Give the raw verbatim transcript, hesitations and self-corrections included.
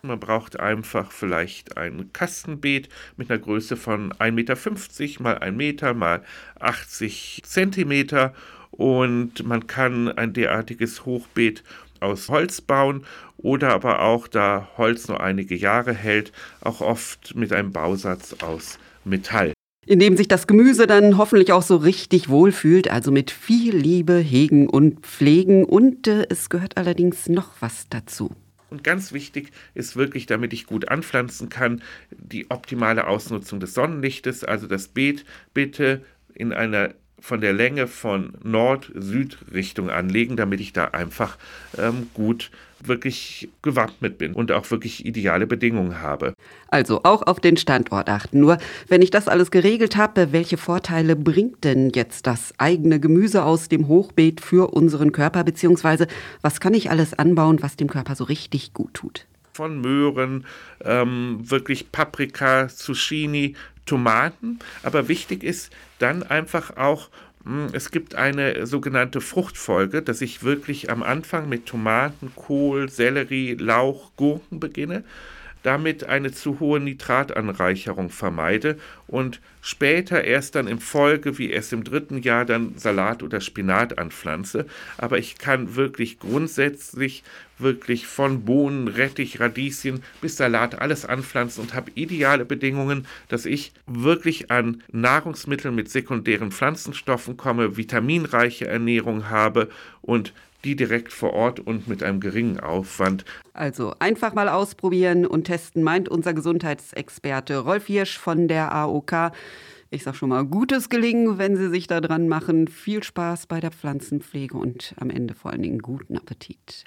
Man braucht einfach vielleicht ein Kastenbeet mit einer Größe von ein Meter fünfzig mal ein Meter mal achtzig Zentimeter und man kann ein derartiges Hochbeet aus Holz bauen oder aber auch, da Holz nur einige Jahre hält, auch oft mit einem Bausatz aus Metall. In dem sich das Gemüse dann hoffentlich auch so richtig wohlfühlt, also mit viel Liebe hegen und pflegen. Und äh, es gehört allerdings noch was dazu. Und ganz wichtig ist wirklich, damit ich gut anpflanzen kann, die optimale Ausnutzung des Sonnenlichtes. Also das Beet bitte in einer von der Länge von Nord-Süd-Richtung anlegen, damit ich da einfach ähm, gut wirklich gewappnet bin und auch wirklich ideale Bedingungen habe. Also auch auf den Standort achten. Nur, wenn ich das alles geregelt habe, welche Vorteile bringt denn jetzt das eigene Gemüse aus dem Hochbeet für unseren Körper? Beziehungsweise, was kann ich alles anbauen, was dem Körper so richtig gut tut? Von Möhren, ähm, wirklich Paprika, Zucchini, Tomaten. Aber wichtig ist dann einfach auch, mh, es gibt eine sogenannte Fruchtfolge, dass ich wirklich am Anfang mit Tomaten, Kohl, Sellerie, Lauch, Gurken beginne, damit eine zu hohe Nitratanreicherung vermeide und später erst dann im Folge, wie erst im dritten Jahr, dann Salat oder Spinat anpflanze. Aber ich kann wirklich grundsätzlich wirklich von Bohnen, Rettich, Radieschen bis Salat alles anpflanzen und habe ideale Bedingungen, dass ich wirklich an Nahrungsmitteln mit sekundären Pflanzenstoffen komme, vitaminreiche Ernährung habe und die direkt vor Ort und mit einem geringen Aufwand. Also einfach mal ausprobieren und testen, meint unser Gesundheitsexperte Rolf Hirsch von der A O K. Ich sag schon mal, gutes Gelingen, wenn Sie sich da dran machen. Viel Spaß bei der Pflanzenpflege und am Ende vor allen Dingen guten Appetit.